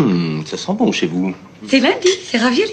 Ça sent bon chez vous. C'est lundi, c'est ravioli.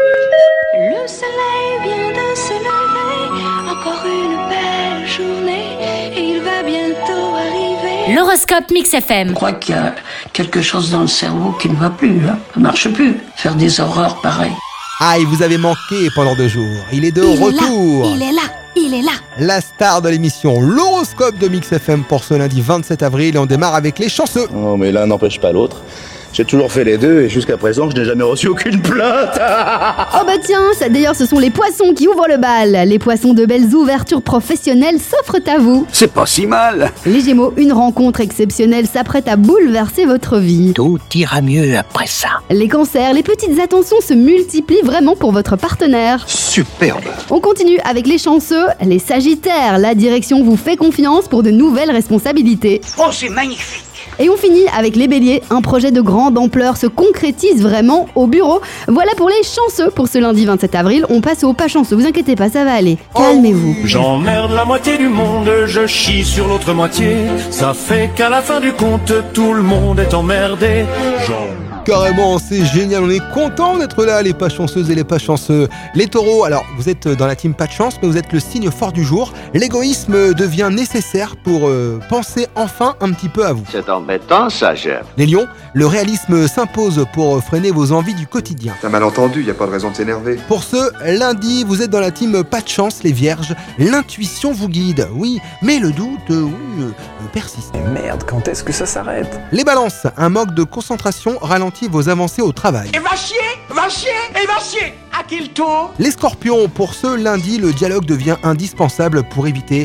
Le soleil vient de se lever, encore une belle journée, et il va bientôt arriver. L'horoscope Mix FM. Je crois qu'il y a quelque chose dans le cerveau qui ne va plus, hein. Ça marche plus, faire des horreurs pareilles. Ah, il vous avait manqué pendant 2 jours. Il est de retour. Il est là. La star de l'émission, l'horoscope de Mix FM pour ce lundi 27 avril. Et on démarre avec les chanceux. Oh, mais l'un n'empêche pas l'autre. J'ai toujours fait les deux et jusqu'à présent, je n'ai jamais reçu aucune plainte. Oh bah tiens, ça d'ailleurs ce sont les poissons qui ouvrent le bal. Les poissons, de belles ouvertures professionnelles s'offrent à vous. C'est pas si mal. Les Gémeaux, une rencontre exceptionnelle s'apprête à bouleverser votre vie. Tout ira mieux après ça. Les Cancers, les petites attentions se multiplient vraiment pour votre partenaire. Superbe. On continue avec les chanceux, les Sagittaires. La direction vous fait confiance pour de nouvelles responsabilités. Oh, c'est magnifique. Et on finit avec les Béliers. Un projet de grande ampleur se concrétise vraiment au bureau. Voilà pour les chanceux pour ce lundi 27 avril. On passe aux pas chanceux. Vous inquiétez pas, ça va aller. Calmez-vous. J'emmerde la moitié du monde, je chie sur l'autre moitié. Ça fait qu'à la fin du compte, tout le monde est emmerdé. Carrément, c'est génial, on est content d'être là, les pas chanceuses et les pas chanceux. Les taureaux, alors vous êtes dans la team pas de chance, mais vous êtes le signe fort du jour. L'égoïsme devient nécessaire pour penser enfin un petit peu à vous. C'est embêtant ça, chef. Les lions, le réalisme s'impose pour freiner vos envies du quotidien. T'as mal entendu, y a pas de raison de s'énerver. Pour ce lundi, vous êtes dans la team pas de chance, les vierges. L'intuition vous guide, oui, mais le doute, persiste. Merde, quand est-ce que ça s'arrête? Les balances, un manque de concentration ralentit vos avancées au travail. Et va chier. À qui le tour? Les scorpions, pour ce lundi, le dialogue devient indispensable pour éviter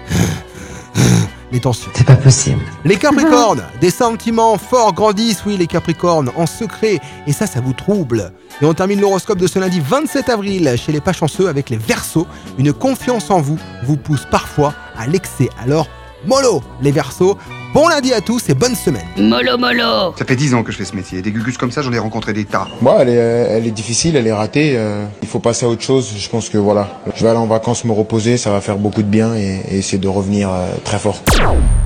les tensions. C'est pas possible. Les capricornes, des sentiments forts grandissent, oui les capricornes, en secret, et ça vous trouble. Et on termine l'horoscope de ce lundi 27 avril chez les pas chanceux avec les Verseaux. Une confiance en vous vous pousse parfois à l'excès. Alors, mollo les Verseaux, bon lundi à tous et bonne semaine. Mollo. Ça fait 10 ans que je fais ce métier. Des gugus comme ça, j'en ai rencontré des tas. Moi, elle est difficile, elle est ratée. Il faut passer à autre chose. Je pense que voilà, je vais aller en vacances me reposer, ça va faire beaucoup de bien et essayer de revenir très fort.